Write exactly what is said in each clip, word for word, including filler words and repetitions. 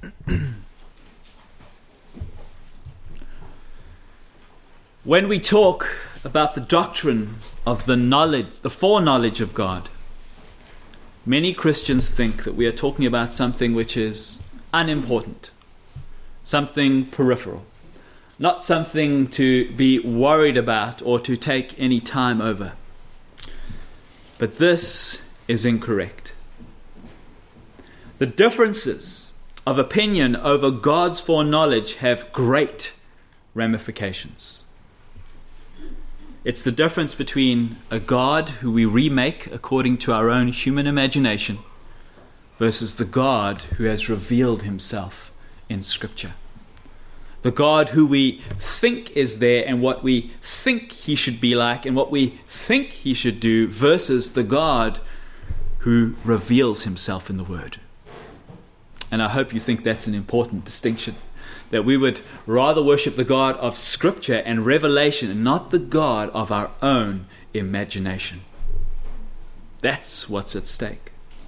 When we talk about the doctrine of the knowledge, the foreknowledge of God, many Christians think that we are talking about something which is unimportant, something peripheral, not something to be worried about or to take any time over. But this is incorrect. The differences of opinion over God's foreknowledge have great ramifications. It's the difference between a God who we remake according to our own human imagination versus the God who has revealed himself in Scripture. The God who we think is there and what we think he should be like and what we think he should do versus the God who reveals himself in the Word. And I hope you think that's an important distinction. That we would rather worship the God of Scripture and revelation and not the God of our own imagination. That's what's at stake.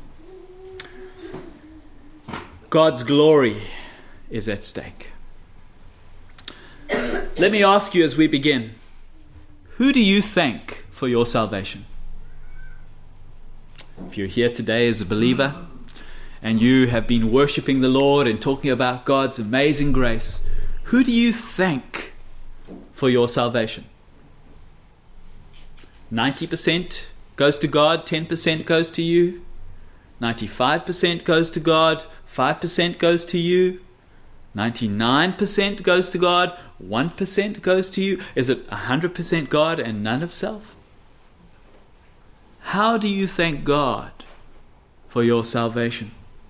God's glory is at stake. Let me ask you as we begin, who do you thank for your salvation? If you're here today as a believer, and you have been worshiping the Lord and talking about God's amazing grace, who do you thank for your salvation? ninety percent goes to God, ten percent goes to you. ninety-five percent goes to God, five percent goes to you. ninety-nine percent goes to God, one percent goes to you. Is it one hundred percent God and none of self? How do you thank God for your salvation?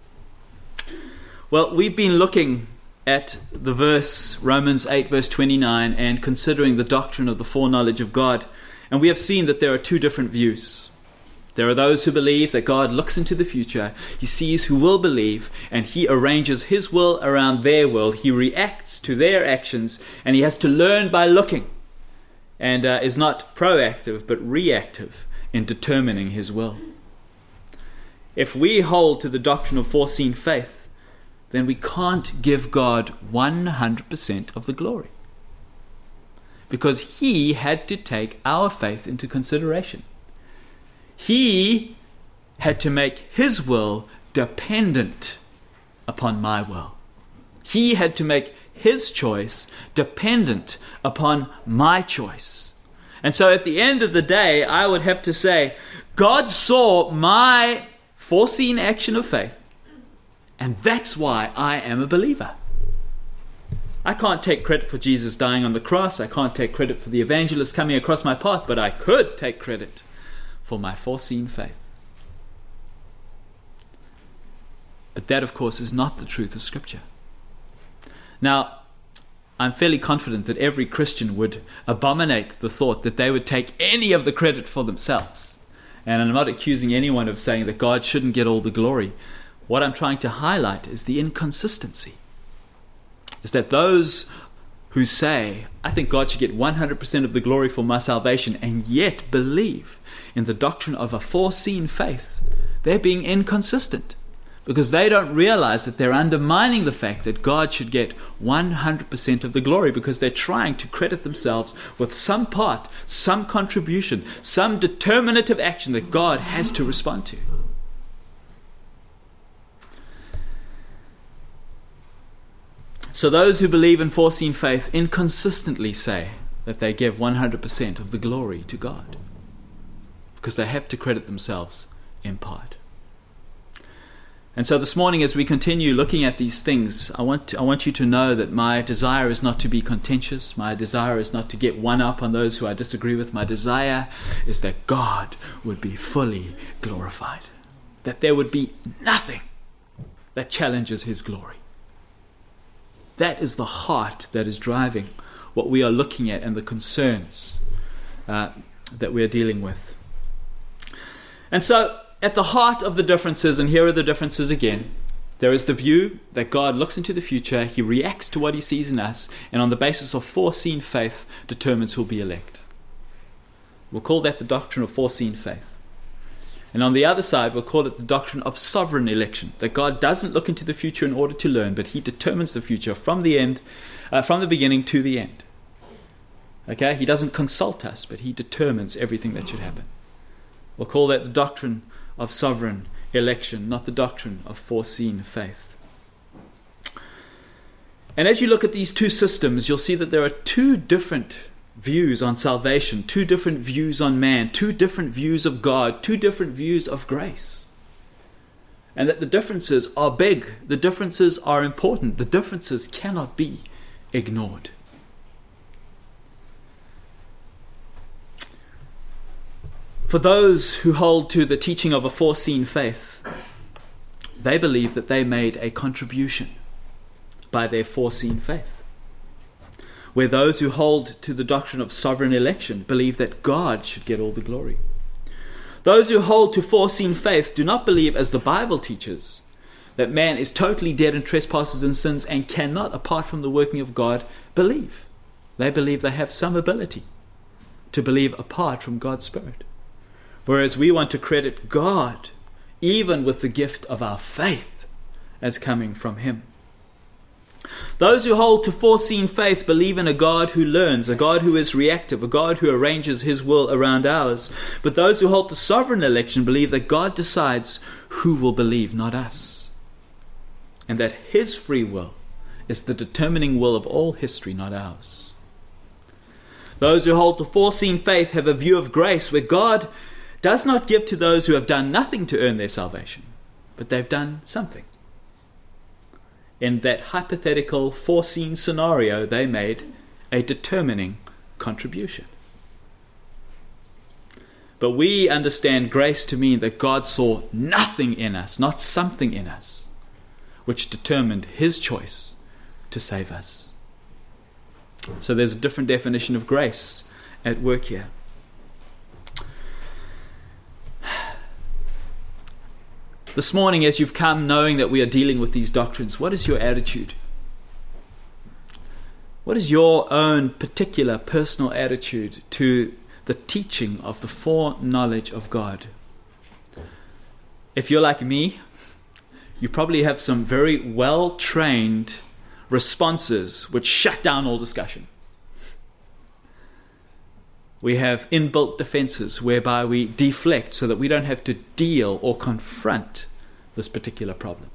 Well, we've been looking at the verse, Romans eight, verse twenty-nine, and considering the doctrine of the foreknowledge of God. And we have seen that there are two different views. There are those who believe that God looks into the future, he sees who will believe, and he arranges his will around their will. He reacts to their actions, and he has to learn by looking, and uh, is not proactive, but reactive in determining his will. If we hold to the doctrine of foreseen faith, then we can't give God one hundred percent of the glory. Because he had to take our faith into consideration. He had to make his will dependent upon my will. He had to make his choice dependent upon my choice. And so at the end of the day, I would have to say, God saw my foreseen action of faith, and that's why I am a believer. I can't take credit for Jesus dying on the cross. I can't take credit for the evangelist coming across my path, but I could take credit for my foreseen faith. But that, of course, is not the truth of Scripture. Now, I'm fairly confident that every Christian would abominate the thought that they would take any of the credit for themselves. And I'm not accusing anyone of saying that God shouldn't get all the glory. What I'm trying to highlight is the inconsistency. Is that those who say, I think God should get one hundred percent of the glory for my salvation, and yet believe in the doctrine of a foreseen faith, they're being inconsistent. Because they don't realize that they're undermining the fact that God should get one hundred percent of the glory, because they're trying to credit themselves with some part, some contribution, some determinative action that God has to respond to. So those who believe in foreseen faith inconsistently say that they give one hundred percent of the glory to God, because they have to credit themselves in part. And so this morning, as we continue looking at these things, I want to, I want you to know that my desire is not to be contentious. My desire is not to get one up on those who I disagree with. My desire is that God would be fully glorified, that there would be nothing that challenges his glory. That is the heart that is driving what we are looking at and the concerns uh, that we are dealing with. And so, at the heart of the differences, and here are the differences again, there is the view that God looks into the future, he reacts to what he sees in us, and on the basis of foreseen faith determines who'll be elect. We'll call that the doctrine of foreseen faith. And on the other side, we'll call it the doctrine of sovereign election, that God doesn't look into the future in order to learn, but he determines the future from the end, uh, from the beginning to the end. Okay? He doesn't consult us, but he determines everything that should happen. We'll call that the doctrine of sovereign election, not the doctrine of foreseen faith. And as you look at these two systems, you'll see that there are two different views on salvation, two different views on man, two different views of God, two different views of grace. And that the differences are big, the differences are important, the differences cannot be ignored. For those who hold to the teaching of a foreseen faith, they believe that they made a contribution by their foreseen faith. Where those who hold to the doctrine of sovereign election believe that God should get all the glory. Those who hold to foreseen faith do not believe, as the Bible teaches, that man is totally dead in trespasses and sins and cannot, apart from the working of God, believe. They believe they have some ability to believe apart from God's Spirit. Whereas we want to credit God even with the gift of our faith as coming from him. Those who hold to foreseen faith believe in a God who learns, a God who is reactive, a God who arranges his will around ours. But those who hold to sovereign election believe that God decides who will believe, not us. And that his free will is the determining will of all history, not ours. Those who hold to foreseen faith have a view of grace where God does not give to those who have done nothing to earn their salvation, but they've done something. In that hypothetical foreseen scenario, they made a determining contribution. But we understand grace to mean that God saw nothing in us, not something in us, which determined his choice to save us. So there's a different definition of grace at work here. This morning, as you've come knowing that we are dealing with these doctrines, what is your attitude? What is your own particular personal attitude to the teaching of the foreknowledge of God? If you're like me, you probably have some very well-trained responses which shut down all discussion. We have inbuilt defenses whereby we deflect so that we don't have to deal or confront this particular problem.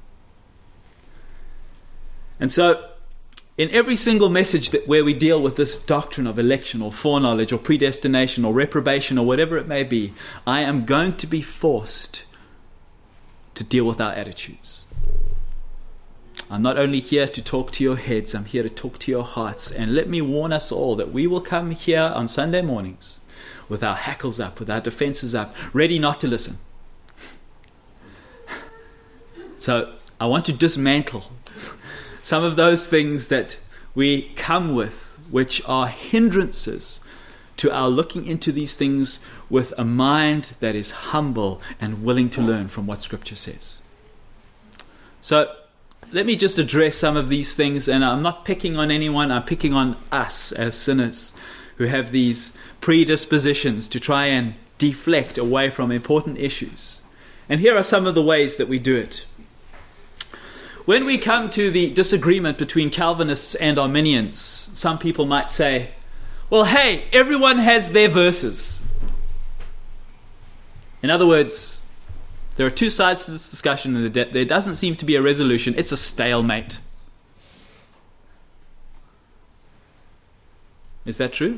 And so, in every single message that where we deal with this doctrine of election or foreknowledge or predestination or reprobation or whatever it may be, I am going to be forced to deal with our attitudes. I'm not only here to talk to your heads, I'm here to talk to your hearts. And let me warn us all that we will come here on Sunday mornings with our hackles up, with our defenses up, ready not to listen. So I want to dismantle some of those things that we come with, which are hindrances to our looking into these things with a mind that is humble and willing to learn from what Scripture says. So let me just address some of these things, and I'm not picking on anyone, I'm picking on us as sinners who have these predispositions to try and deflect away from important issues. And here are some of the ways that we do it. When we come to the disagreement between Calvinists and Arminians, some people might say, well, hey, everyone has their verses. In other words, there are two sides to this discussion, and there doesn't seem to be a resolution. It's a stalemate. Is that true?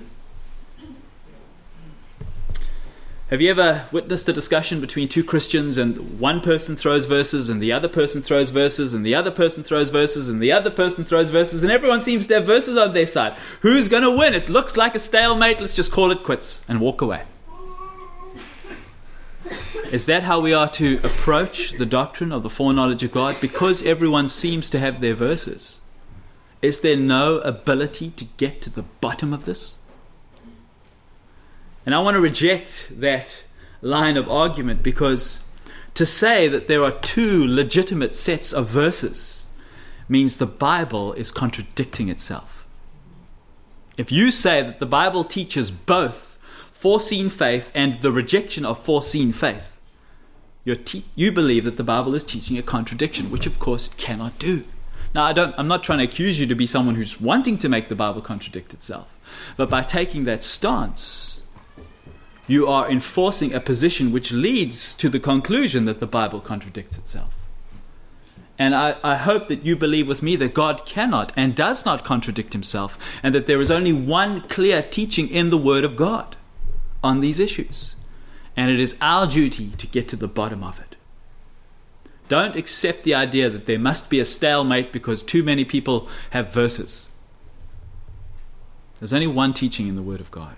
Have you ever witnessed a discussion between two Christians and one person throws verses and the other person throws verses and the other person throws verses and the other person throws verses and everyone seems to have verses on their side? Who's going to win? It looks like a stalemate. Let's just call it quits and walk away. Is that how we are to approach the doctrine of the foreknowledge of God? Because everyone seems to have their verses, is there no ability to get to the bottom of this? And I want to reject that line of argument, because to say that there are two legitimate sets of verses means the Bible is contradicting itself. If you say that the Bible teaches both foreseen faith and the rejection of foreseen faith, You're te- you believe that the Bible is teaching a contradiction, which of course it cannot do. Now, I don't, I'm not trying to accuse you to be someone who's wanting to make the Bible contradict itself. But by taking that stance, you are enforcing a position which leads to the conclusion that the Bible contradicts itself. And I, I hope that you believe with me that God cannot and does not contradict himself, and that there is only one clear teaching in the Word of God on these issues. And it is our duty to get to the bottom of it. Don't accept the idea that there must be a stalemate because too many people have verses. There's only one teaching in the Word of God.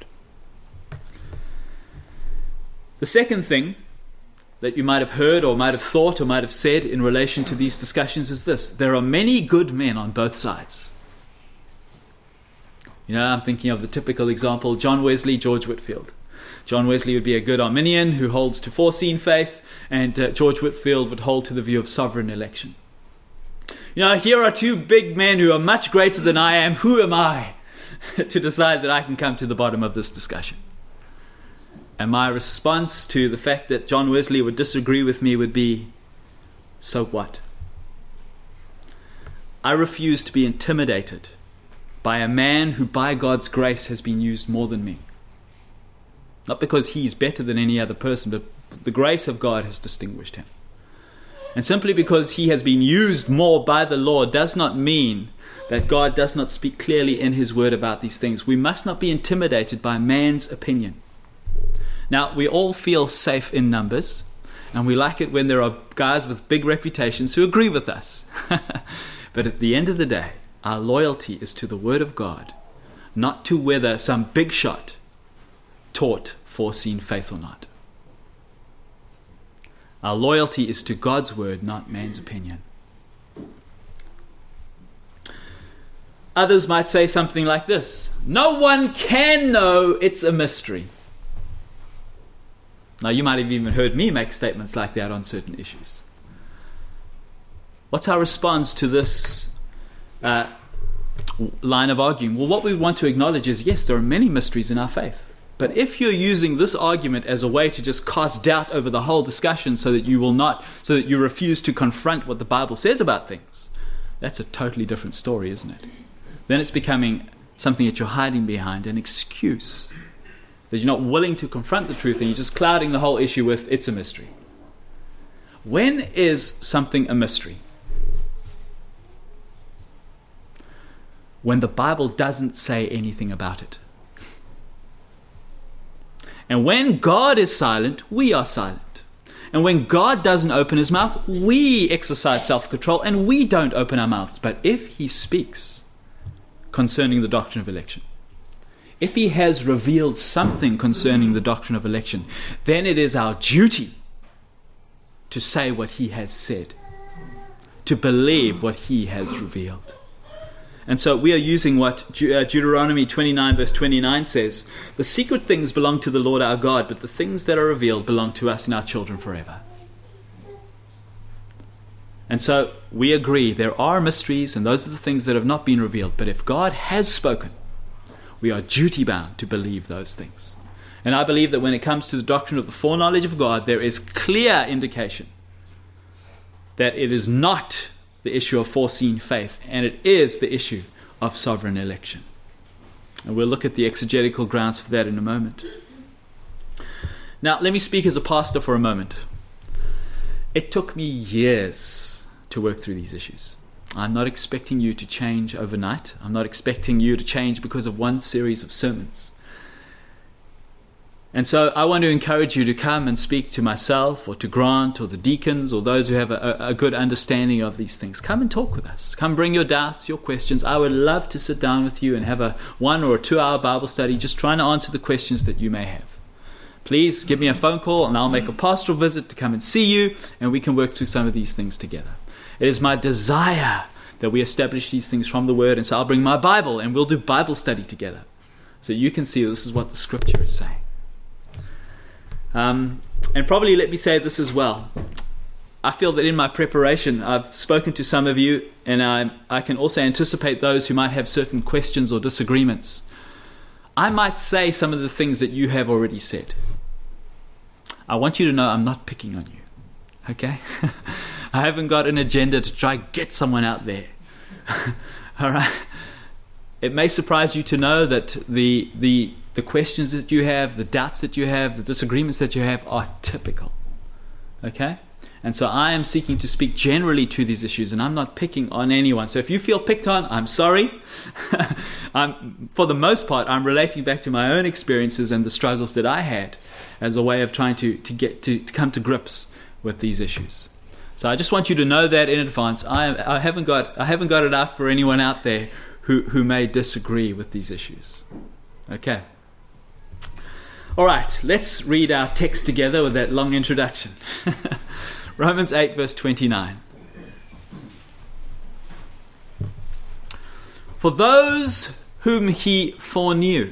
The second thing that you might have heard or might have thought or might have said in relation to these discussions is this: there are many good men on both sides. You know, I'm thinking of the typical example, John Wesley, George Whitefield. John Wesley would be a good Arminian who holds to foreseen faith, and uh, George Whitefield would hold to the view of sovereign election. You know, here are two big men who are much greater than I am. Who am I to decide that I can come to the bottom of this discussion? And my response to the fact that John Wesley would disagree with me would be, so what? I refuse to be intimidated by a man who by God's grace has been used more than me. Not because he's better than any other person, but the grace of God has distinguished him. And simply because he has been used more by the Lord does not mean that God does not speak clearly in his word about these things. We must not be intimidated by man's opinion. Now, we all feel safe in numbers, and we like it when there are guys with big reputations who agree with us. But at the end of the day, our loyalty is to the word of God, not to whether some big shot taught foreseen faith or not. Our loyalty is to God's word, not man's opinion. Others might say something like this: no one can know, it's a mystery. Now, you might have even heard me make statements like that on certain issues. What's our response to this uh, line of arguing? Well, what we want to acknowledge is, yes, there are many mysteries in our faith. But if you're using this argument as a way to just cast doubt over the whole discussion so that you will not, so that you refuse to confront what the Bible says about things, that's a totally different story, isn't it? Then it's becoming something that you're hiding behind, an excuse. That you're not willing to confront the truth and you're just clouding the whole issue with, it's a mystery. When is something a mystery? When the Bible doesn't say anything about it. And when God is silent, we are silent. And when God doesn't open his mouth, we exercise self-control and we don't open our mouths. But if he speaks concerning the doctrine of election, if he has revealed something concerning the doctrine of election, then it is our duty to say what he has said, to believe what he has revealed. And so we are using what Deuteronomy twenty-nine verse twenty-nine says: the secret things belong to the Lord our God, but the things that are revealed belong to us and our children forever. And so we agree there are mysteries, and those are the things that have not been revealed. But if God has spoken, we are duty bound to believe those things. And I believe that when it comes to the doctrine of the foreknowledge of God, there is clear indication that it is not the issue of foreseen faith, and it is the issue of sovereign election. And we'll look at the exegetical grounds for that in a moment. Now, let me speak as a pastor for a moment. It took me years to work through these issues. I'm not expecting you to change overnight. I'm not expecting you to change because of one series of sermons. And so I want to encourage you to come and speak to myself or to Grant or the deacons or those who have a, a good understanding of these things. Come and talk with us. Come bring your doubts, your questions. I would love to sit down with you and have a one or a two hour Bible study just trying to answer the questions that you may have. Please give me a phone call and I'll make a pastoral visit to come and see you, and we can work through some of these things together. It is my desire that we establish these things from the Word, and so I'll bring my Bible and we'll do Bible study together so you can see this is what the Scripture is saying. Um, and probably let me say this as well. I feel that in my preparation, I've spoken to some of you, and I, I can also anticipate those who might have certain questions or disagreements. I might say some of the things that you have already said. I want you to know I'm not picking on you. Okay? I haven't got an agenda to try get someone out there. All right? It may surprise you to know that the the the questions that you have, the doubts that you have, the disagreements that you have are typical. Okay? And so I am seeking to speak generally to these issues, and I'm not picking on anyone. So if you feel picked on, I'm sorry. I'm, for the most part, I'm relating back to my own experiences and the struggles that I had as a way of trying to, to get to, to come to grips with these issues. So I just want you to know that in advance. I, I haven't got I haven't got it out for anyone out there who, who may disagree with these issues. Okay. All right, let's read our text together with that long introduction. Romans eight, verse twenty-nine. For those whom he foreknew,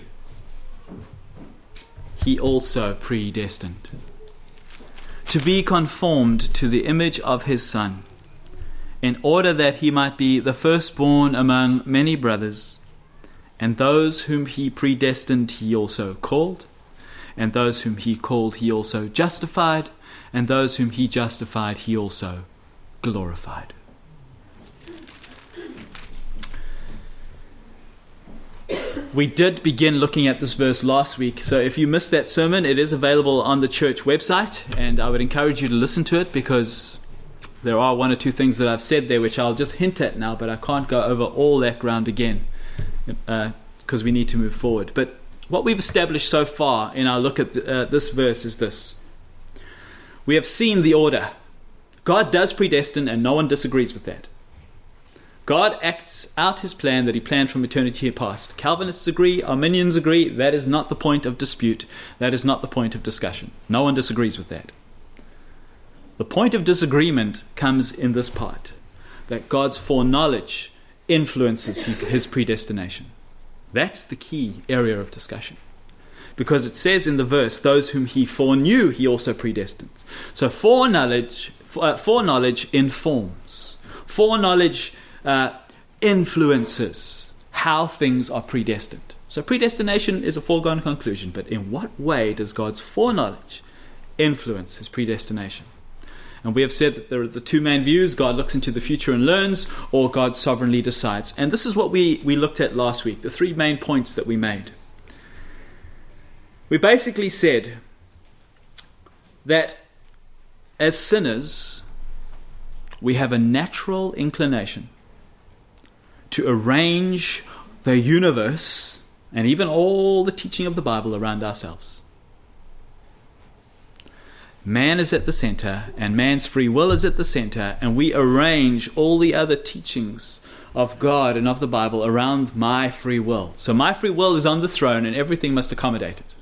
he also predestined to be conformed to the image of his Son, in order that he might be the firstborn among many brothers. And those whom he predestined, he also called. And those whom he called, he also justified. And those whom he justified, he also glorified. We did begin looking at this verse last week. So if you missed that sermon, it is available on the church website. And I would encourage you to listen to it, because there are one or two things that I've said there which I'll just hint at now, but I can't go over all that ground again because uh, we need to move forward. But what we've established so far in our look at the, uh, this verse is this. We have seen the order. God does predestine, and no one disagrees with that. God acts out his plan that he planned from eternity past. Calvinists agree, Arminians agree. That is not the point of dispute. That is not the point of discussion. No one disagrees with that. The point of disagreement comes in this part, that God's foreknowledge influences his predestination. That's the key area of discussion. Because it says in the verse, those whom he foreknew, he also predestined. So foreknowledge, uh, foreknowledge informs. Foreknowledge uh, influences how things are predestined. So predestination is a foregone conclusion, but in what way does God's foreknowledge influence his predestination? And we have said that there are the two main views: God looks into the future and learns, or God sovereignly decides. And this is what we, we looked at last week, the three main points that we made. We basically said that as sinners, we have a natural inclination to arrange the universe and even all the teaching of the Bible around ourselves. Man is at the center, and man's free will is at the center, and we arrange all the other teachings of God and of the Bible around my free will. So my free will is on the throne, and everything must accommodate it.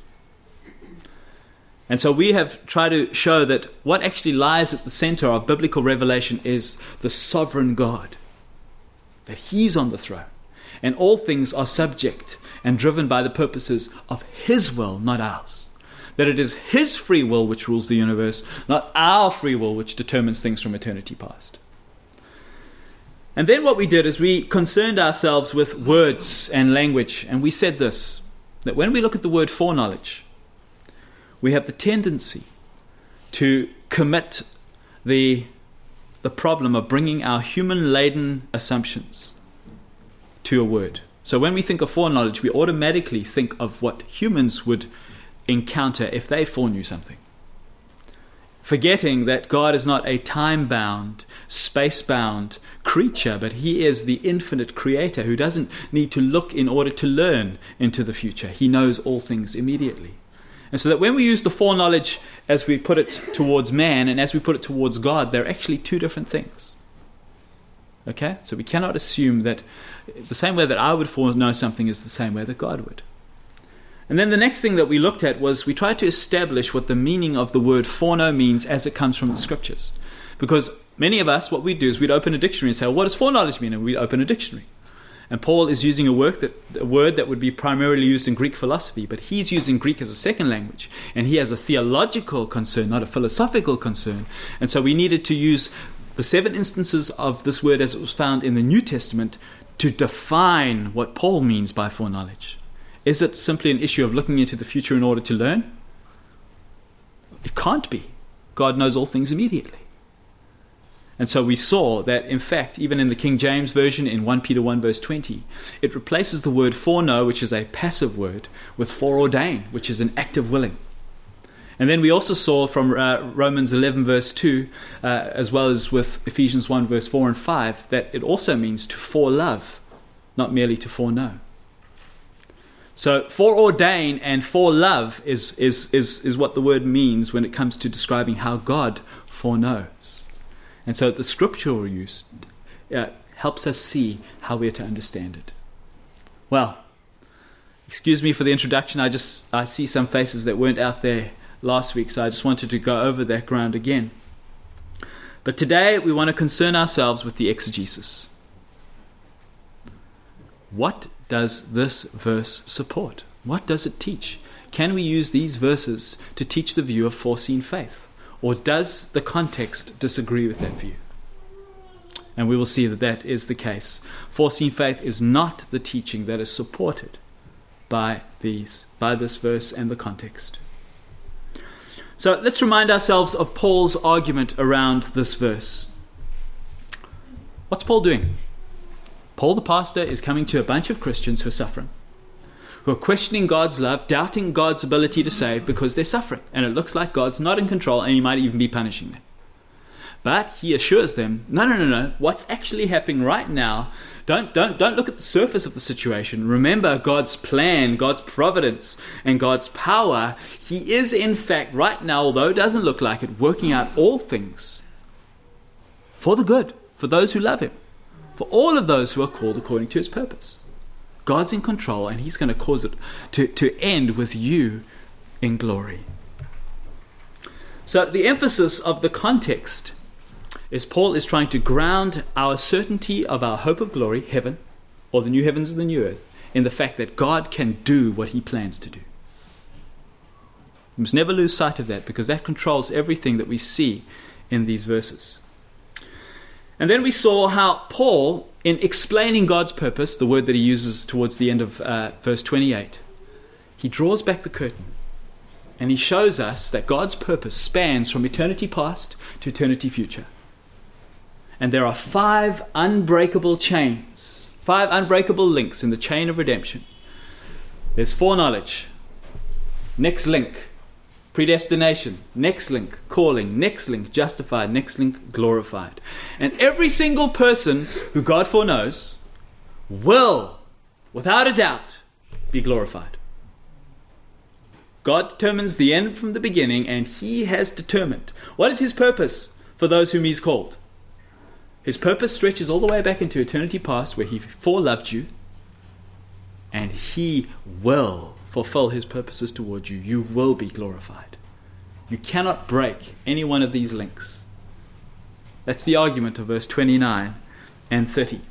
And so we have tried to show that what actually lies at the center of biblical revelation is the sovereign God, that he's on the throne, and all things are subject and driven by the purposes of his will, not ours. That it is his free will which rules the universe, not our free will which determines things from eternity past. And then what we did is we concerned ourselves with words and language, and we said this, that when we look at the word foreknowledge, we have the tendency to commit the, the problem of bringing our human-laden assumptions to a word. So when we think of foreknowledge, we automatically think of what humans would encounter if they foreknew something. Forgetting that God is not a time-bound, space-bound creature, but he is the infinite creator who doesn't need to look in order to learn into the future. He knows all things immediately. And so that when we use the foreknowledge as we put it towards man and as we put it towards God, they're actually two different things. Okay? So we cannot assume that the same way that I would foreknow something is the same way that God would. And then the next thing that we looked at was we tried to establish what the meaning of the word foreknow means as it comes from the scriptures. Because many of us, what we do is we'd open a dictionary and say, well, what does foreknowledge mean? And we'd open a dictionary. And Paul is using a, work that, a word that would be primarily used in Greek philosophy, but he's using Greek as a second language. And he has a theological concern, not a philosophical concern. And so we needed to use the seven instances of this word as it was found in the New Testament to define what Paul means by foreknowledge. Is it simply an issue of looking into the future in order to learn? It can't be. God knows all things immediately. And so we saw that, in fact, even in the King James Version, in First Peter one verse twenty, it replaces the word foreknow, which is a passive word, with foreordain, which is an active willing. And then we also saw from uh, Romans eleven verse two, uh, as well as with Ephesians one verse four and five, that it also means to forelove, not merely to foreknow. So foreordain and forelove is, is, is, is what the word means when it comes to describing how God foreknows. And so the scriptural use uh, helps us see how we are to understand it. Well, excuse me for the introduction. I just I see some faces that weren't out there last week, so I just wanted to go over that ground again. But today we want to concern ourselves with the exegesis. What does this verse support? What does it teach? Can we use these verses to teach the view of foreseen faith? Or does the context disagree with that view? And we will see that that is the case. Foreseen faith is not the teaching that is supported by these, by this verse and the context. So let's remind ourselves of Paul's argument around this verse. What's Paul doing? Paul the pastor is coming to a bunch of Christians who are suffering, who are questioning God's love, doubting God's ability to save because they're suffering. And it looks like God's not in control and he might even be punishing them. But he assures them, no, no, no, no. What's actually happening right now, don't, don't, don't look at the surface of the situation. Remember God's plan, God's providence, and God's power. He is, in fact, right now, although it doesn't look like it, working out all things for the good, for those who love him, for all of those who are called according to his purpose. God's in control, and he's going to cause it to, to end with you in glory. So the emphasis of the context is Paul is trying to ground our certainty of our hope of glory, heaven, or the new heavens and the new earth, in the fact that God can do what he plans to do. We must never lose sight of that, because that controls everything that we see in these verses. And then we saw how Paul, in explaining God's purpose, the word that he uses towards the end of uh, verse twenty-eight, he draws back the curtain and he shows us that God's purpose spans from eternity past to eternity future. And there are five unbreakable chains, five unbreakable links in the chain of redemption. There's foreknowledge, next link, predestination, next link, calling, next link, justified, next link, glorified. And every single person who God foreknows will, without a doubt, be glorified. God determines the end from the beginning, and he has determined what is his purpose for those whom he's called. His purpose stretches all the way back into eternity past, where he foreloved you, and he will fulfill his purposes toward you. You will be glorified. You cannot break any one of these links. That's the argument of verse twenty-nine and thirty.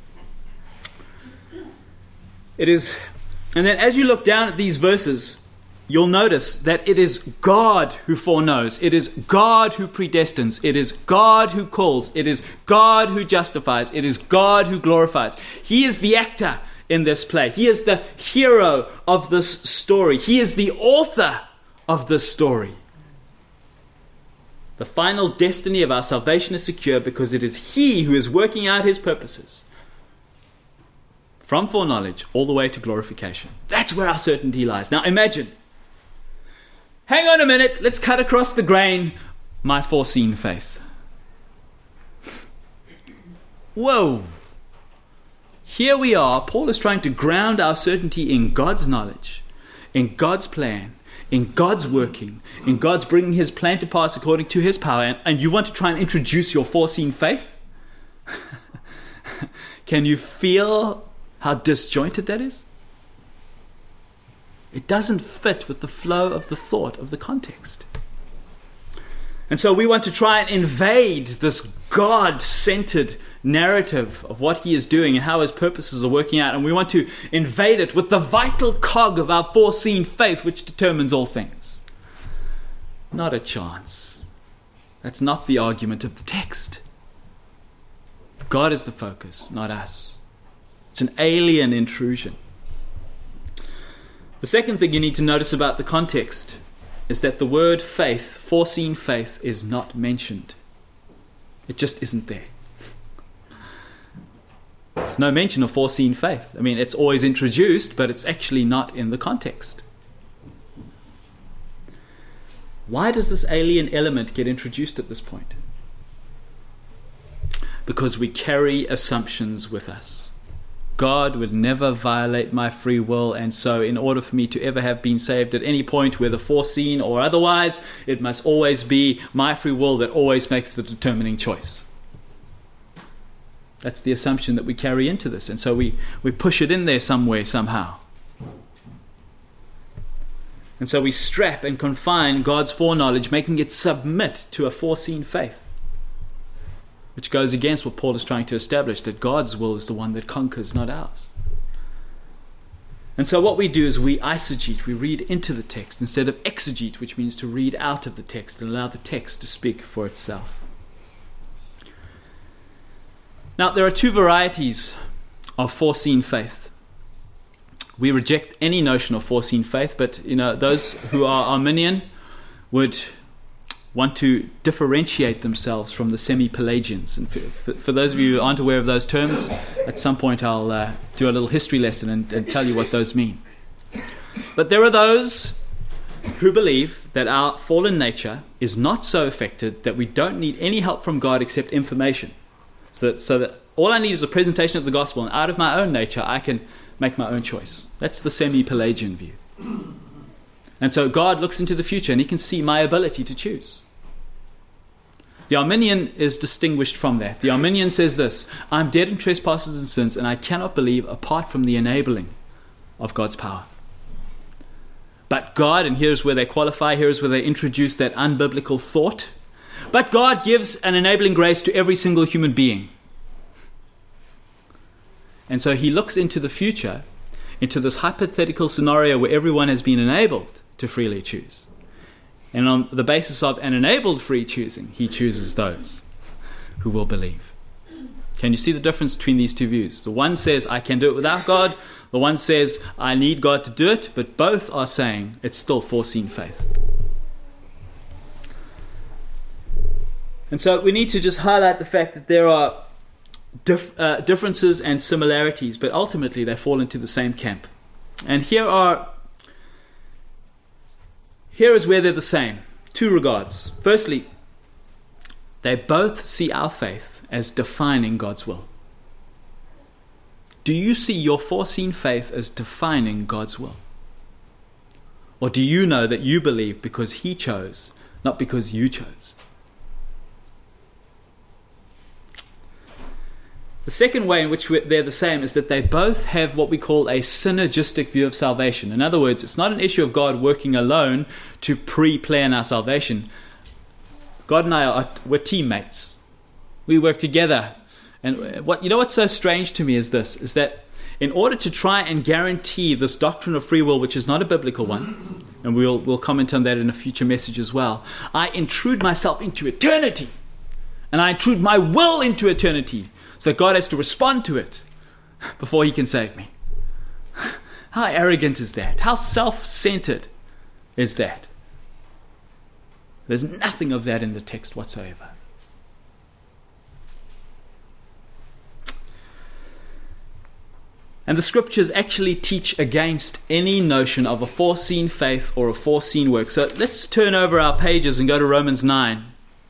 It is, and then as you look down at these verses, you'll notice that it is God who foreknows. It is God who predestines. It is God who calls. It is God who justifies. It is God who glorifies. He is the actor in this play. He is the hero of this story. He is the author of this story. The final destiny of our salvation is secure because it is he who is working out his purposes from foreknowledge all the way to glorification. That's where our certainty lies. Now imagine, hang on a minute, let's cut across the grain, my foreseen faith. Whoa! Here we are, Paul is trying to ground our certainty in God's knowledge, in God's plan, in God's working, in God's bringing his plan to pass according to his power, and, and you want to try and introduce your foreseen faith? Can you feel how disjointed that is? It doesn't fit with the flow of the thought of the context. And so we want to try and invade this God-centered narrative of what he is doing and how his purposes are working out. And we want to invade it with the vital cog of our foreseen faith, which determines all things. Not a chance. That's not the argument of the text. God is the focus, not us. It's an alien intrusion. The second thing you need to notice about the context is that the word faith, foreseen faith, is not mentioned. It just isn't there. There's no mention of foreseen faith. I mean, it's always introduced, but it's actually not in the context. Why does this alien element get introduced at this point? Because we carry assumptions with us. God would never violate my free will, and so in order for me to ever have been saved at any point, whether foreseen or otherwise, it must always be my free will that always makes the determining choice. That's the assumption that we carry into this, and so we, we push it in there somewhere, somehow. And so we strap and confine God's foreknowledge, making it submit to a foreseen faith, which goes against what Paul is trying to establish, that God's will is the one that conquers, not ours. And so what we do is we eisegete, we read into the text instead of exegete, which means to read out of the text and allow the text to speak for itself. Now, there are two varieties of foreseen faith. We reject any notion of foreseen faith, but you know, those who are Arminian would want to differentiate themselves from the semi-Pelagians. And for, for, for those of you who aren't aware of those terms, at some point I'll uh, do a little history lesson and, and tell you what those mean. But there are those who believe that our fallen nature is not so affected that we don't need any help from God except information. So that, so that all I need is a presentation of the gospel, and out of my own nature I can make my own choice. That's the semi-Pelagian view. And so God looks into the future and he can see my ability to choose. The Arminian is distinguished from that. The Arminian says this: I'm dead in trespasses and sins, and I cannot believe apart from the enabling of God's power. But God, and here's where they qualify, here's where they introduce that unbiblical thought, but God gives an enabling grace to every single human being. And so he looks into the future, into this hypothetical scenario where everyone has been enabled to freely choose. And on the basis of an enabled free choosing, he chooses those who will believe. Can you see the difference between these two views? The one says, I can do it without God. The one says, I need God to do it. But both are saying it's still foreseen faith. And so we need to just highlight the fact that there are dif- uh, differences and similarities, but ultimately they fall into the same camp. And here are here is where they're the same. Two regards. Firstly, they both see our faith as defining God's will. Do you see your foreseen faith as defining God's will? Or do you know that you believe because he chose, not because you chose? The second way in which they're the same is that they both have what we call a synergistic view of salvation. In other words, it's not an issue of God working alone to pre-plan our salvation. God and I are we're teammates. We work together. And what you know what's so strange to me is this, is that in order to try and guarantee this doctrine of free will, which is not a biblical one, and we'll we'll comment on that in a future message as well, I intrude myself into eternity. And I intrude my will into eternity. So God has to respond to it before he can save me. How arrogant is that? How self-centered is that? There's nothing of that in the text whatsoever. And the scriptures actually teach against any notion of a foreseen faith or a foreseen work. So let's turn over our pages and go to Romans nine.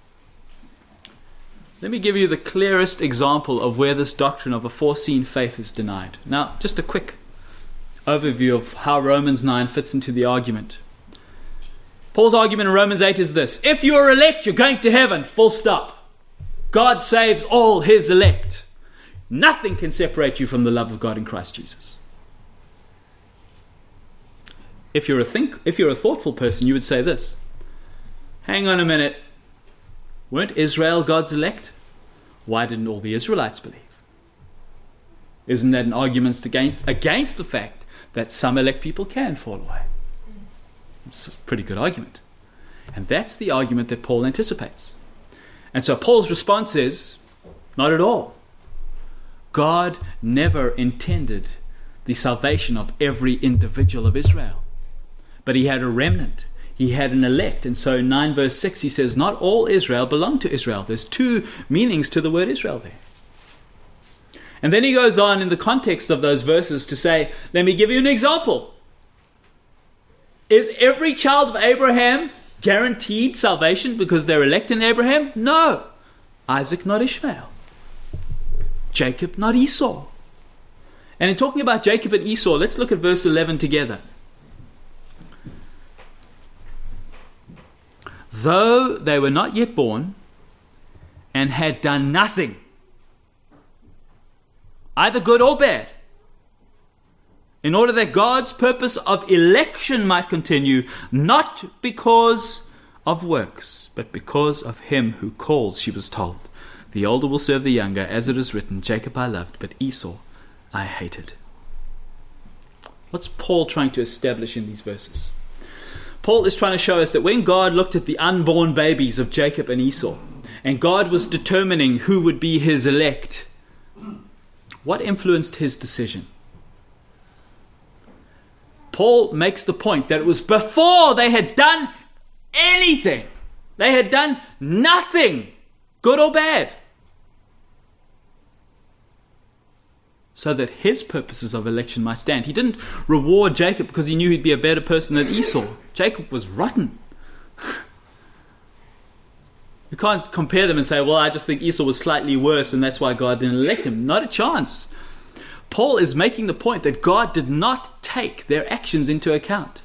Let me give you the clearest example of where this doctrine of a foreseen faith is denied. Now, just a quick overview of how Romans nine fits into the argument. Paul's argument in Romans eight is this: if you are elect, you're going to heaven, full stop. God saves all his elect. Nothing can separate you from the love of God in Christ Jesus. If you're a think, if you're a thoughtful person, you would say this: hang on a minute. Weren't Israel God's elect? Why didn't all the Israelites believe? Isn't that an argument against, against the fact that some elect people can fall away? It's a pretty good argument. And that's the argument that Paul anticipates. And so Paul's response is, not at all. God never intended the salvation of every individual of Israel. But he had a remnant. He had an elect. And so in nine verse six he says, not all Israel belonged to Israel. There's two meanings to the word Israel there. And then he goes on in the context of those verses to say, let me give you an example. Is every child of Abraham guaranteed salvation because they're elect in Abraham? No. Isaac, not Ishmael. Jacob, not Esau. And in talking about Jacob and Esau, let's look at verse eleven together. Though they were not yet born and had done nothing, either good or bad, in order that God's purpose of election might continue, not because of works, but because of him who calls, she was told. The older will serve the younger, as it is written, Jacob I loved, but Esau I hated. What's Paul trying to establish in these verses? Paul is trying to show us that when God looked at the unborn babies of Jacob and Esau, and God was determining who would be his elect, what influenced his decision? Paul makes the point that it was before they had done anything. They had done nothing, good or bad, so that his purposes of election might stand. He didn't reward Jacob because he knew he'd be a better person than Esau. Jacob was rotten. You can't compare them and say, well, I just think Esau was slightly worse and that's why God didn't elect him. Not a chance. Paul is making the point that God did not take their actions into account.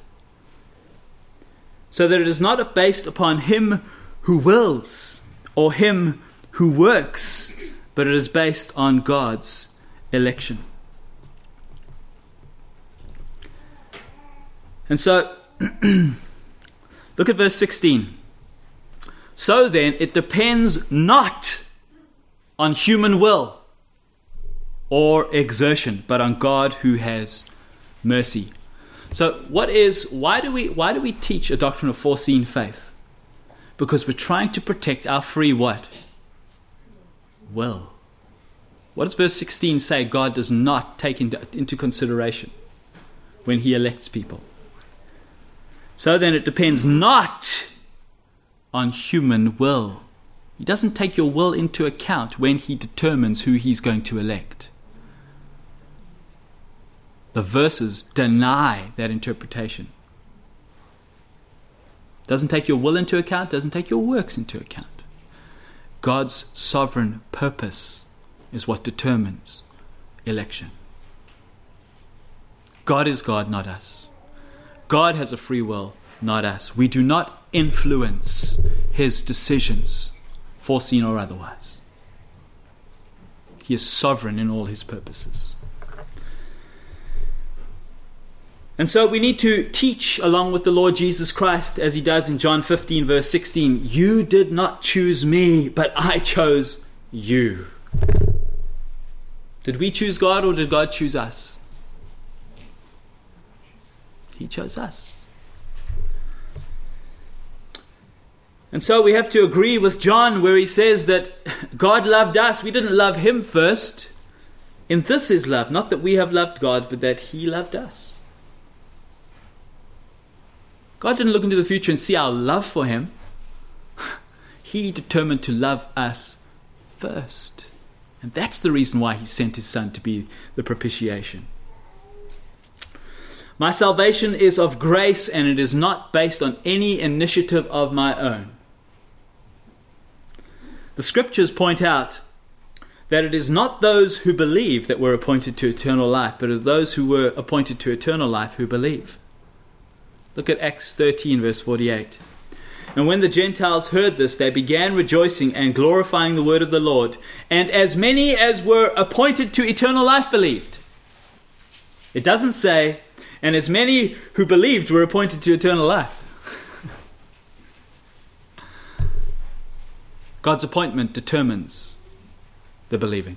So that it is not based upon him who wills or him who works, but it is based on God's election. And so, look at verse sixteen. So then, it depends not on human will or exertion, but on God who has mercy. So, what is why do we why do we teach a doctrine of foreseen faith? Because we're trying to protect our free what? Will. What does verse sixteen say God does not take into, into consideration when he elects people? So then it depends not on human will. He doesn't take your will into account when he determines who he's going to elect. The verses deny that interpretation. Doesn't take your will into account, doesn't take your works into account. God's sovereign purpose is what determines election. God is God, not us. God has a free will, not us. We do not influence his decisions, foreseen or otherwise. He is sovereign in all his purposes. And so we need to teach along with the Lord Jesus Christ, as he does in John fifteen verse sixteen, you did not choose me, but I chose you. Did we choose God or did God choose us? He chose us. And so we have to agree with John where he says that God loved us. We didn't love him first. And this is love, not that we have loved God, but that he loved us. God didn't look into the future and see our love for him. He determined to love us first. And that's the reason why he sent his son to be the propitiation. My salvation is of grace, and it is not based on any initiative of my own. The scriptures point out that it is not those who believe that were appointed to eternal life, but it is those who were appointed to eternal life who believe. Look at Acts thirteen verse forty-eight. And when the Gentiles heard this, they began rejoicing and glorifying the word of the Lord. And as many as were appointed to eternal life believed. It doesn't say, and as many who believed were appointed to eternal life. God's appointment determines the believing.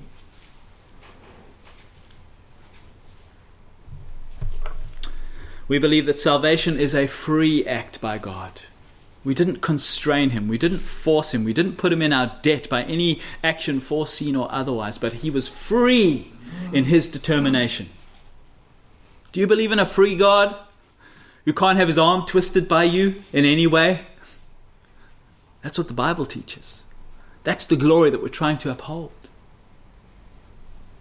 We believe that salvation is a free act by God. We didn't constrain him. We didn't force him. We didn't put him in our debt by any action foreseen or otherwise. But he was free in his determination. Do you believe in a free God who can't have his arm twisted by you in any way? That's what the Bible teaches. That's the glory that we're trying to uphold.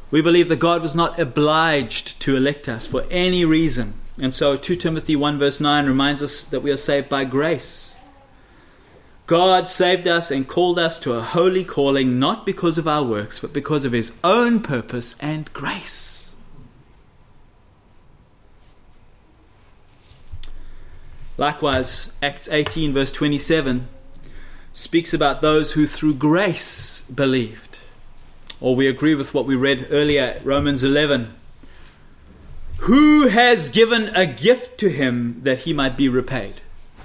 We believe that God was not obliged to elect us for any reason. And so two Timothy one verse nine reminds us that we are saved by grace. God saved us and called us to a holy calling, not because of our works, but because of his own purpose and grace. Likewise, Acts eighteen verse twenty-seven speaks about those who through grace believed. Or we agree with what we read earlier, Romans eleven. Who has given a gift to him that he might be repaid?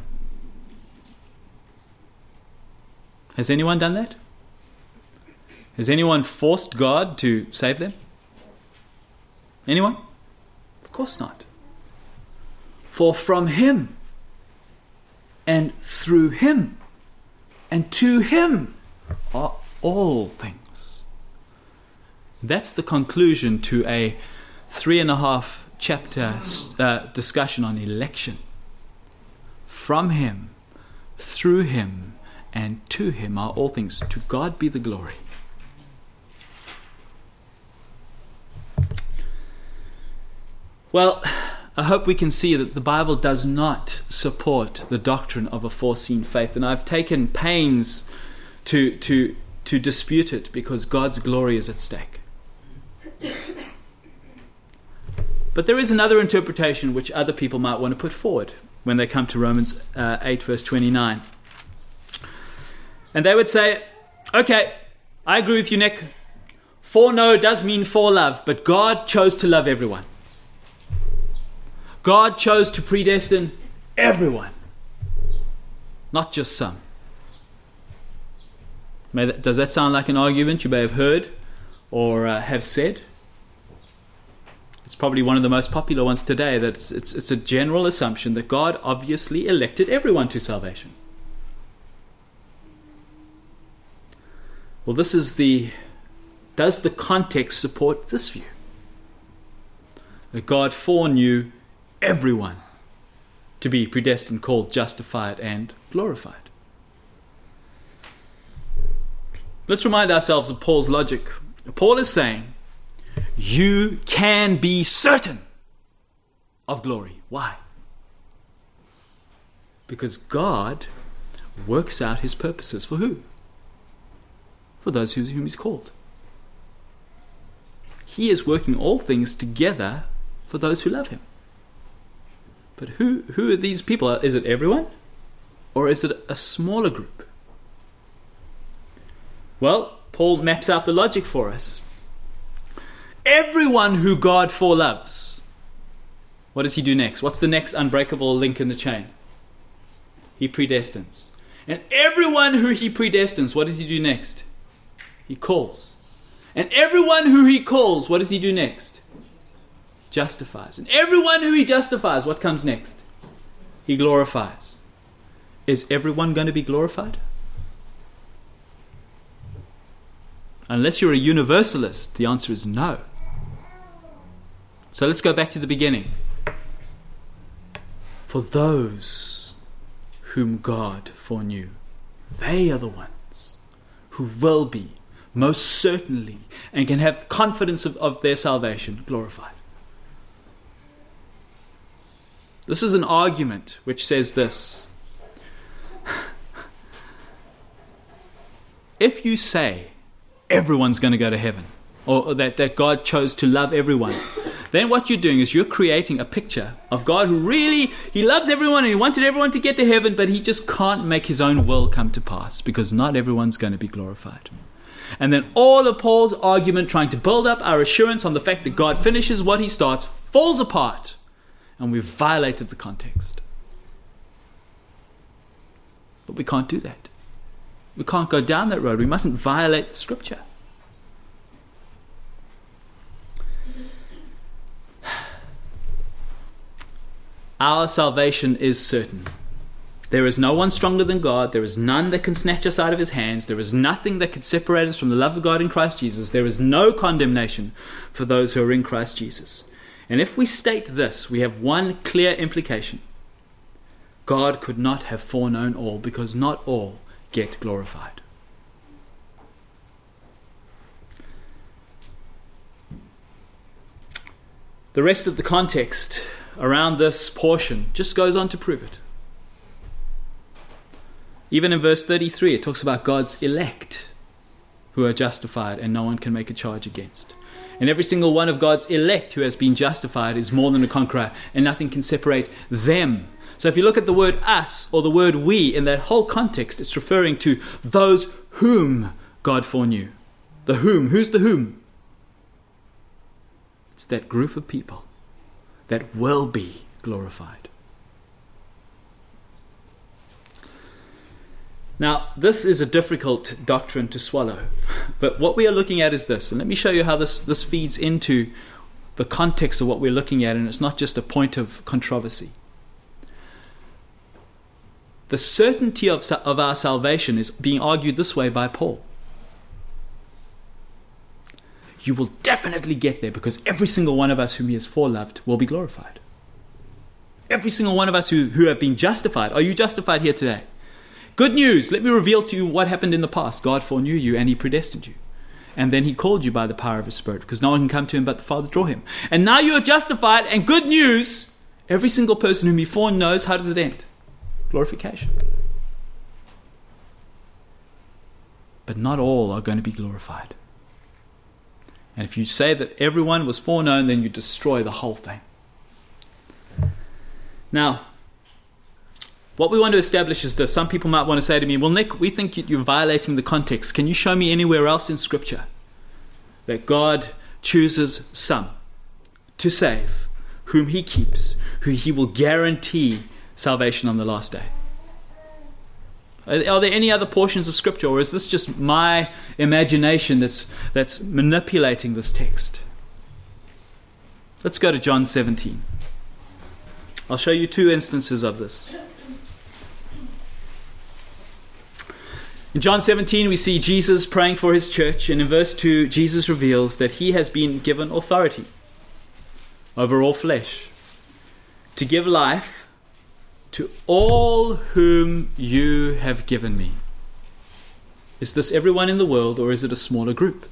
Has anyone done that? Has anyone forced God to save them? Anyone? Of course not. For from him, and through him, and to him are all things. That's the conclusion to a three and a half chapter uh, discussion on election. From him, through him, and to him are all things. To God be the glory. Well, I hope we can see that the Bible does not support the doctrine of a foreseen faith. And I've taken pains to, to, to dispute it because God's glory is at stake. But there is another interpretation which other people might want to put forward when they come to Romans uh, eight verse twenty-nine. And they would say, okay, I agree with you, Nick. Foreknow does mean forelove, but God chose to love everyone. God chose to predestine everyone, not just some. May that, does that sound like an argument you may have heard or uh, have said? It's probably one of the most popular ones today, that it's, it's, it's a general assumption that God obviously elected everyone to salvation. Well, this is the, does the context support this view? That God foreknew everyone to be predestined, called, justified, and glorified. Let's remind ourselves of Paul's logic. Paul is saying, you can be certain of glory. Why? Because God works out his purposes for who? For those whom he's called. He is working all things together for those who love him. But who, who are these people? Is it everyone? Or is it a smaller group? Well, Paul maps out the logic for us. Everyone who God foreloves. What does he do next? What's the next unbreakable link in the chain? He predestines. And everyone who he predestines, what does he do next? He calls. And everyone who he calls, what does he do next? Justifies. And everyone who he justifies, what comes next? He glorifies. Is everyone going to be glorified? Unless you're a universalist, the answer is no. So let's go back to the beginning. For those whom God foreknew, they are the ones who will be most certainly and can have confidence of, of their salvation glorified. This is an argument which says this. If you say everyone's going to go to heaven, or, or that, that God chose to love everyone, then what you're doing is you're creating a picture of God who really, he loves everyone and he wanted everyone to get to heaven, but he just can't make his own will come to pass because not everyone's going to be glorified. And then all of Paul's argument trying to build up our assurance on the fact that God finishes what he starts falls apart, and we've violated the context. But we can't do that. We can't go down that road. We mustn't violate the scripture. Our salvation is certain. There is no one stronger than God. There is none that can snatch us out of his hands. There is nothing that could separate us from the love of God in Christ Jesus. There is no condemnation for those who are in Christ Jesus. And if we state this, we have one clear implication. God could not have foreknown all, because not all get glorified. The rest of the context around this portion just goes on to prove it. Even in verse thirty-three, it talks about God's elect who are justified and no one can make a charge against. And every single one of God's elect who has been justified is more than a conqueror, and nothing can separate them. So if you look at the word us or the word we in that whole context, it's referring to those whom God foreknew. The whom. Who's the whom? It's that group of people that will be glorified. Now, this is a difficult doctrine to swallow, but what we are looking at is this, and let me show you how this, this feeds into the context of what we're looking at, and it's not just a point of controversy. The certainty of, of our salvation is being argued this way by Paul. You will definitely get there because every single one of us whom he has foreloved will be glorified. Every single one of us who, who have been justified. Are you justified here today? Good news. Let me reveal to you what happened in the past. God foreknew you and he predestined you. And then he called you by the power of his Spirit because no one can come to him but the Father draw him. And now you are justified, and good news, every single person whom he foreknows, how does it end? Glorification. But not all are going to be glorified. And if you say that everyone was foreknown, then you destroy the whole thing. Now, what we want to establish is this. Some people might want to say to me, well, Nick, we think you're violating the context. Can you show me anywhere else in Scripture that God chooses some to save, whom he keeps, who he will guarantee salvation on the last day? Are there any other portions of Scripture, or is this just my imagination that's that's manipulating this text? Let's go to John seventeen. I'll show you two instances of this. In John seventeen, we see Jesus praying for his church, and in verse two, Jesus reveals that he has been given authority over all flesh to give life to all whom you have given me. Is this everyone in the world, or is it a smaller group?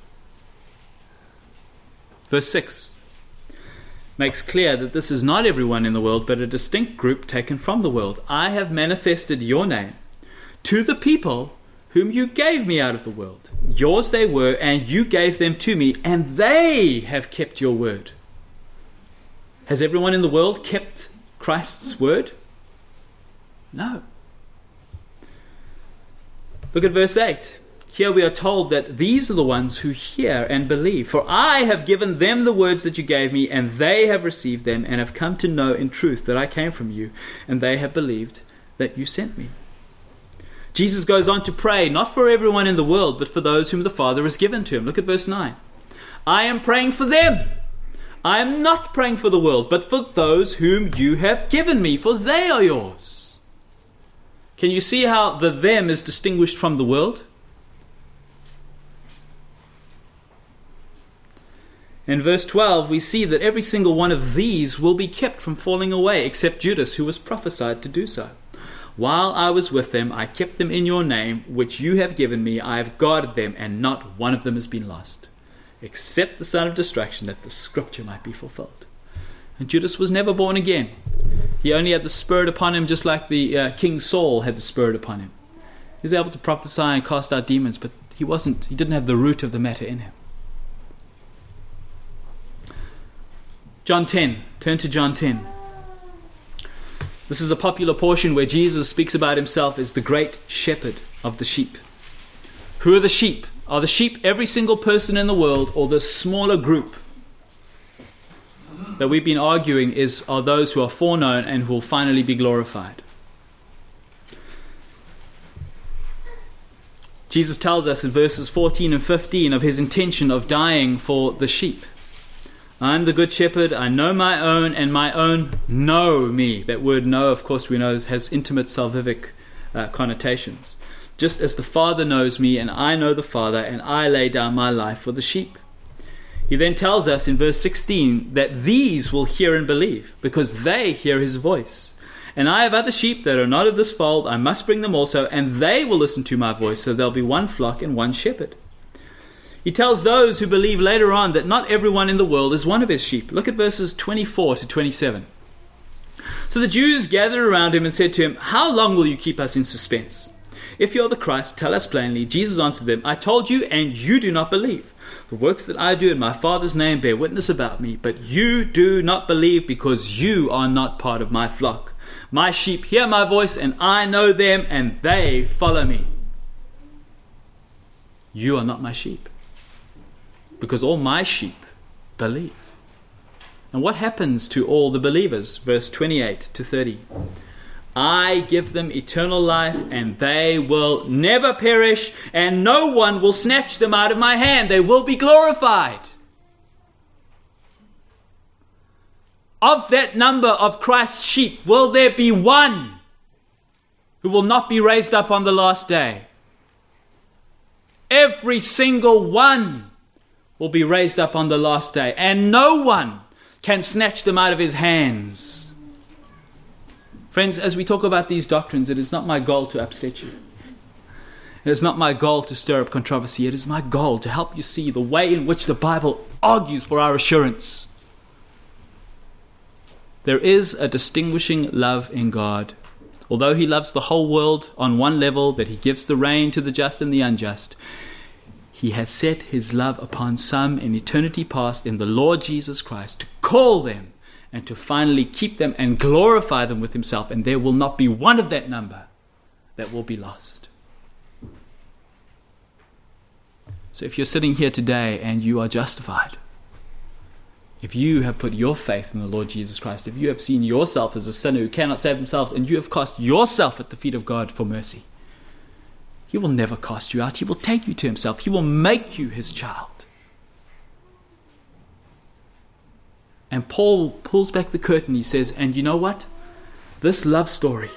Verse six makes clear that this is not everyone in the world, but a distinct group taken from the world. I have manifested your name to the people whom you gave me out of the world. Yours they were, and you gave them to me, and they have kept your word. Has everyone in the world kept Christ's word? No. Look at verse eight. Here we are told that these are the ones who hear and believe. For I have given them the words that you gave me, and they have received them, and have come to know in truth that I came from you, and they have believed that you sent me. Jesus goes on to pray, not for everyone in the world, but for those whom the Father has given to him. Look at verse nine. I am praying for them. I am not praying for the world, but for those whom you have given me, for they are yours. Can you see how the them is distinguished from the world? In verse twelve, we see that every single one of these will be kept from falling away, except Judas, who was prophesied to do so. While I was with them, I kept them in your name, which you have given me. I have guarded them, and not one of them has been lost, except the son of destruction, that the scripture might be fulfilled. And Judas was never born again. He only had the Spirit upon him, just like the uh, King Saul had the Spirit upon him. He was able to prophesy and cast out demons, but he wasn't. He didn't have the root of the matter in him. John ten. Turn to John ten. This is a popular portion where Jesus speaks about himself as the great shepherd of the sheep. Who are the sheep? Are the sheep every single person in the world, or the smaller group that we've been arguing is are those who are foreknown and who will finally be glorified? Jesus tells us in verses fourteen and fifteen of his intention of dying for the sheep. I'm the good shepherd, I know my own, and my own know me. That word know, of course, we know has intimate salvific uh, connotations. Just as the Father knows me, and I know the Father, and I lay down my life for the sheep. He then tells us in verse sixteen that these will hear and believe, because they hear his voice. And I have other sheep that are not of this fold, I must bring them also, and they will listen to my voice, so there'll be one flock and one shepherd. He tells those who believe later on that not everyone in the world is one of his sheep. Look at verses twenty-four to twenty-seven. So the Jews gathered around him and said to him, "How long will you keep us in suspense? If you are the Christ, tell us plainly." Jesus answered them, "I told you, and you do not believe. The works that I do in my Father's name bear witness about me, but you do not believe because you are not part of my flock. My sheep hear my voice, and I know them, and they follow me. You are not my sheep, because all my sheep believe." And what happens to all the believers? Verse twenty-eight to thirty. "I give them eternal life, and they will never perish, and no one will snatch them out of my hand. They will be glorified." Of that number of Christ's sheep, will there be one who will not be raised up on the last day? Every single one will be raised up on the last day, and no one can snatch them out of his hands. Friends, as we talk about these doctrines, it is not my goal to upset you. It is not my goal to stir up controversy. It is my goal to help you see the way in which the Bible argues for our assurance. There is a distinguishing love in God. Although he loves the whole world on one level, that he gives the rain to the just and the unjust, he has set his love upon some in eternity past in the Lord Jesus Christ to call them and to finally keep them and glorify them with himself. And there will not be one of that number that will be lost. So if you're sitting here today and you are justified, if you have put your faith in the Lord Jesus Christ, if you have seen yourself as a sinner who cannot save themselves, and you have cast yourself at the feet of God for mercy, he will never cast you out. He will take you to himself. He will make you his child. And Paul pulls back the curtain. He says, and you know what? This love story,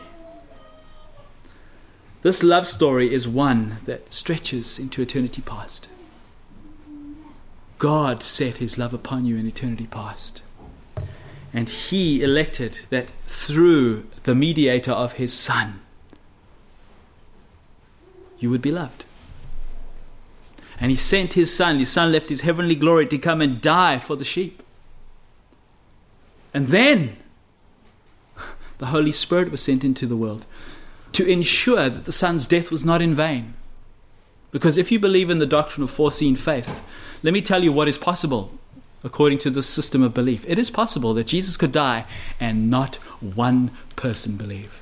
this love story is one that stretches into eternity past. God set his love upon you in eternity past. And he elected that through the mediator of his Son, you would be loved. And he sent his Son. His Son left his heavenly glory to come and die for the sheep. And then the Holy Spirit was sent into the world to ensure that the Son's death was not in vain. Because if you believe in the doctrine of foreseen faith, let me tell you what is possible according to this system of belief. It is possible that Jesus could die and not one person believe.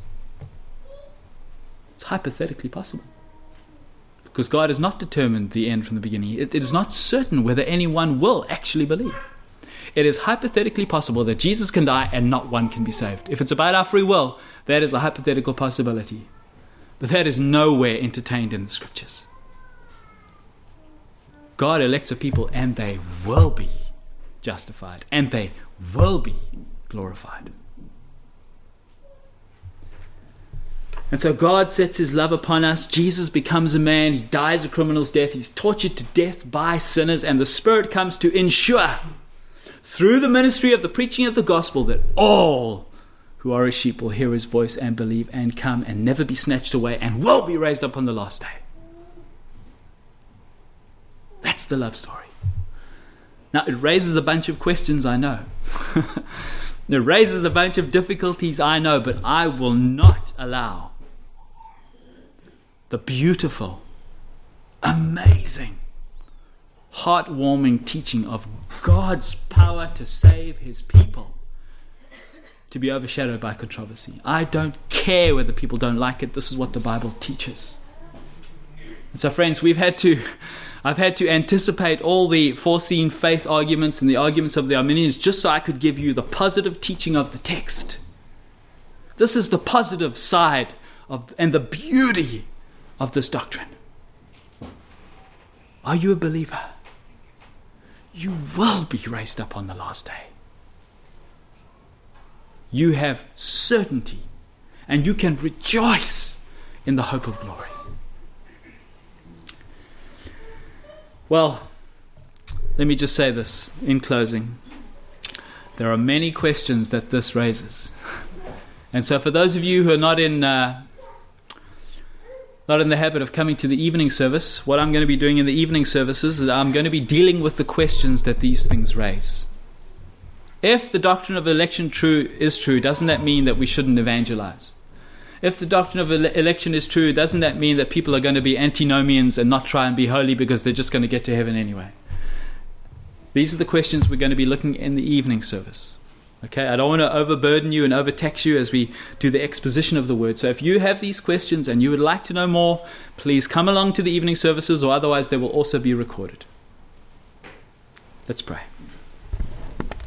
It's hypothetically possible. Because God has not determined the end from the beginning. It, it is not certain whether anyone will actually believe. It is hypothetically possible that Jesus can die and not one can be saved. If it's about our free will, that is a hypothetical possibility. But that is nowhere entertained in the Scriptures. God elects a people and they will be justified and they will be glorified. And so God sets his love upon us. Jesus becomes a man. He dies a criminal's death. He's tortured to death by sinners. And the Spirit comes to ensure, through the ministry of the preaching of the gospel, that all who are his sheep will hear his voice and believe and come and never be snatched away and will be raised up on the last day. That's the love story. Now, it raises a bunch of questions, I know. It raises a bunch of difficulties, I know, but I will not allow the beautiful, amazing, heartwarming teaching of God's power to save his people to be overshadowed by controversy. I don't care whether people don't like it. This is what the Bible teaches. And so, friends, we've had to, I've had to anticipate all the foreseen faith arguments and the arguments of the Arminians just so I could give you the positive teaching of the text. This is the positive side of and the beauty of this doctrine. Are you a believer? You will be raised up on the last day. You have certainty and you can rejoice in the hope of glory. Well, let me just say this in closing. There are many questions that this raises. And so for those of you who are not in uh, not in the habit of coming to the evening service, what I'm going to be doing in the evening services is I'm going to be dealing with the questions that these things raise. If the doctrine of election true is true, doesn't that mean that we shouldn't evangelize? If the doctrine of ele- election is true, doesn't that mean that people are going to be antinomians and not try and be holy because they're just going to get to heaven anyway? These are the questions we're going to be looking in the evening service. Okay, I don't want to overburden you and overtax you as we do the exposition of the word. So if you have these questions and you would like to know more, please come along to the evening services, or otherwise they will also be recorded. Let's pray.